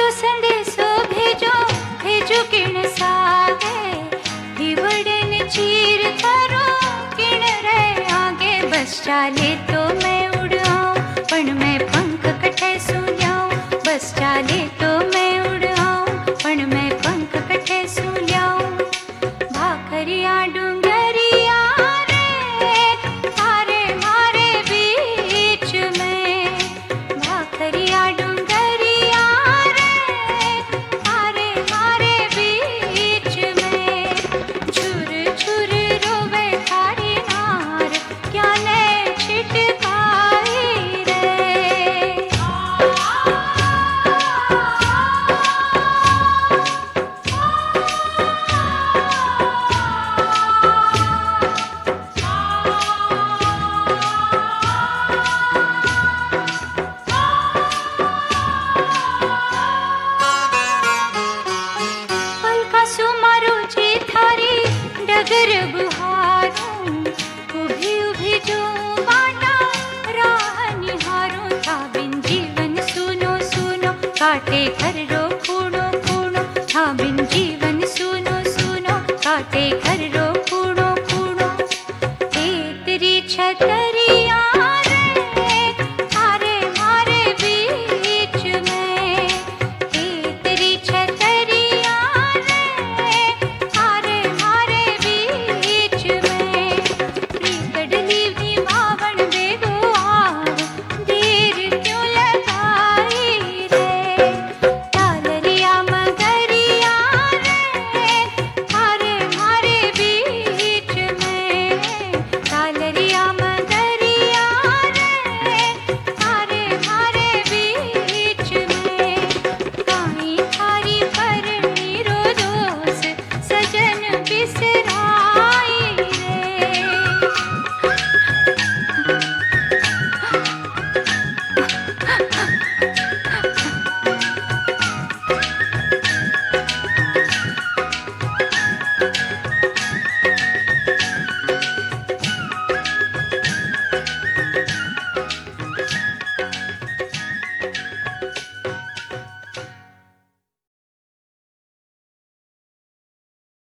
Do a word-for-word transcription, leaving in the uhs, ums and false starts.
तो संदेशो भेजो भेजो किण सागे हिवड़े ने चीर करो किण रे आगे बस चाले तो मैं उड़ आऊं पण मैं पंख कठे सूल्याऊं बस चाले तो मैं उड़ आऊं पण मैं पंख कठे सूल्याऊं भाखरिया डूंगरिया रे तारे मारे बीच में भाखरिया डूंगरिया रे तारे मारे बीच में झुर झुर रोवे थारी नार क्या ने छिटकाई रे। पलका सुमारू जी थारी डगर